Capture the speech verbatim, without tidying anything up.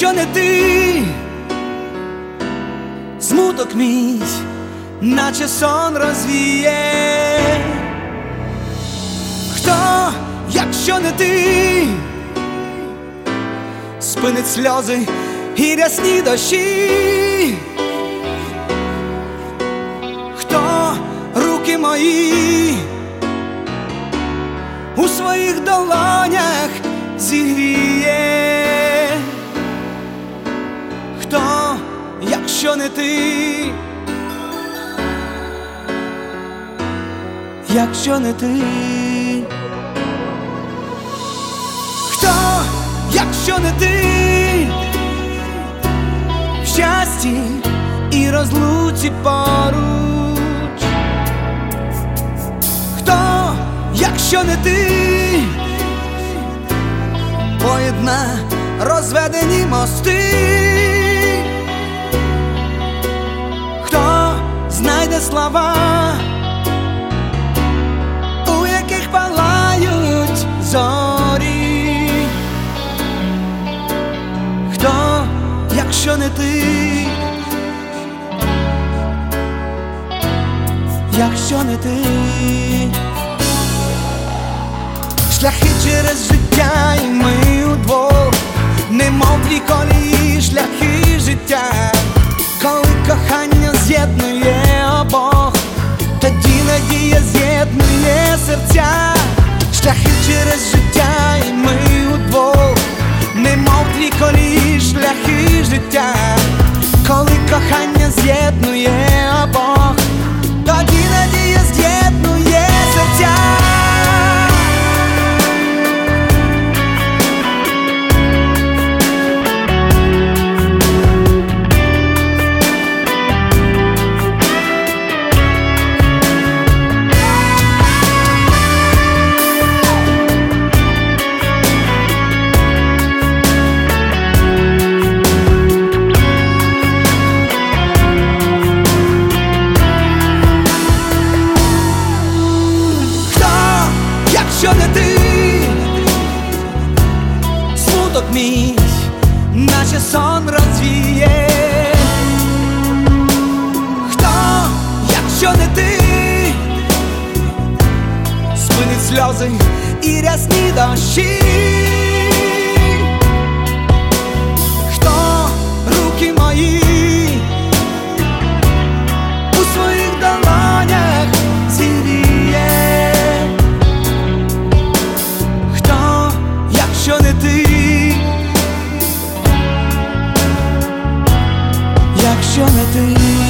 якщо не ти, смуток мій, наче сон розвіє. Хто, якщо не ти, спинить сльози і рясні дощі? Хто руки мої у своїх долонях зігріє? Хто, якщо не ти, якщо не ти? Хто, якщо не ти, в щасті і розлуці поруч? Хто, якщо не ти, поєдна розведені мости? Хто знайде слова, у яких палають зорі? Хто, якщо не ти, якщо не ти? Шляхи через життя, і ми удвох, немов дві колії, шляхи життя. Коли кохання з'єднує обох, тоді надія з'єднує серця. Шляхи через життя, і ми удвох, немов дві колії, шляхи життя. Коли кохання з'єднує обох, тоді надія з'єднує серця. Якщо не ти, смуток мій, наче сон розвіє. Хто, якщо не ти, спинить сльози і рясні дощі? Хто руки мої у своїх долонях зігріє? Якщо не ти, якщо не ти.